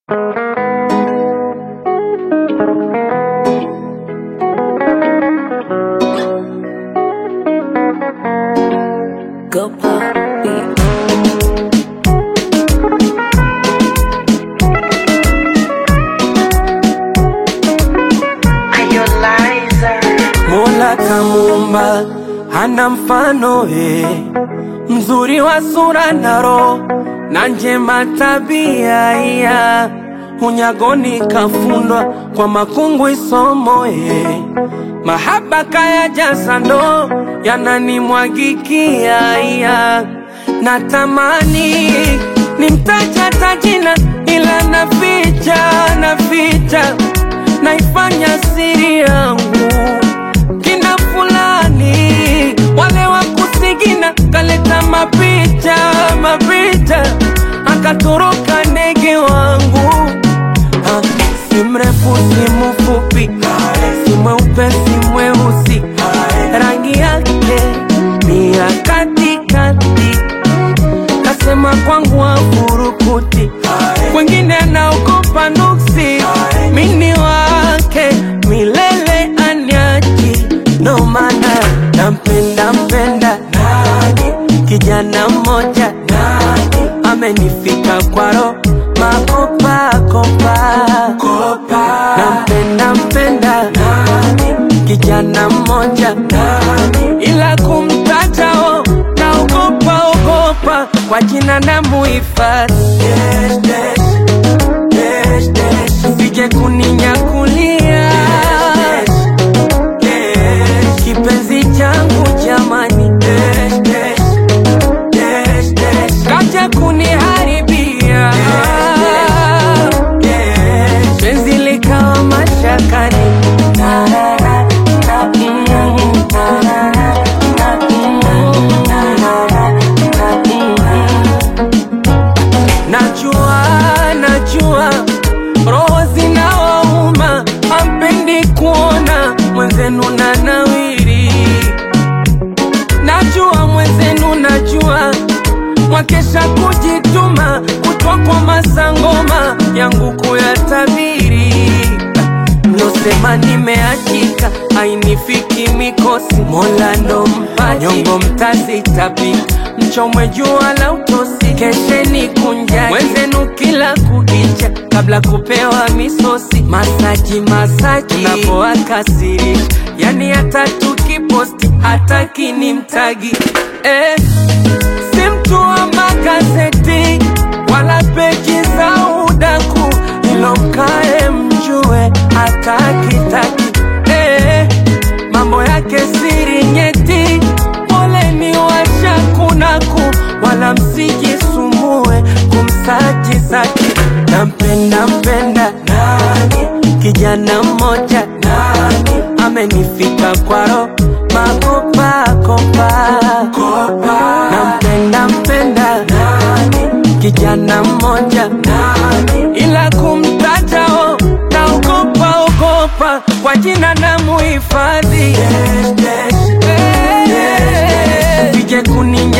Go Poppy. Mola kamuumba hana mfano mzuri wa sura na roho na njema tabia ya unyagoni kafundwa kwa makungu isomo mahaba kaya jaza ndo yananimwagikia ya natamani nimtaja tajina ila naficha naifanya siri yangu kina fulani wale wa kusigina kaleta mapicha akatoroka ndege wangu si mrefu si mfupi si mweupe si mweusi rangi yake ni ya katikati kasema kwangu wafurukuti wengine anaogopa nuksi mini wake milele anyaji no mana nampenda kijana mmoja amenifika kwa roho makopa nampenda kijana mmoja ila kumtaja naogopa kwa jina na muhifadhi sije kuninyakulia kipenzi changu jamani kaja kuniharibia penzi likawa mashakani najua roho zinawauma hampendi kuona mwenzenu na nawiri najua mwenzenu najua mwakesha kujituma kutwa kwa masangoma yangu kuyatabiri mlosema nimeachika hainifiki mikosi Mola ndo mpaji nyongo mtazitapika mchomwe jua la utosi kesheni kunjani mwenzenu kila kukicha kabla kupewa misosi masaji unapoakasiri yani hata tukiposti hata kinimtagi si mtu wa magazeti wala peji za udaku ilo mkae mjue hata kitaki mambo yake siri nyeti poleni washakunaku wala msijisumbue kumsaji zaki nampenda kijana mmoja amenifika kwa roho makopa nampenda kijana mmoja ila kumtaja naogopa kwa jina na muhifadhi sije kuninya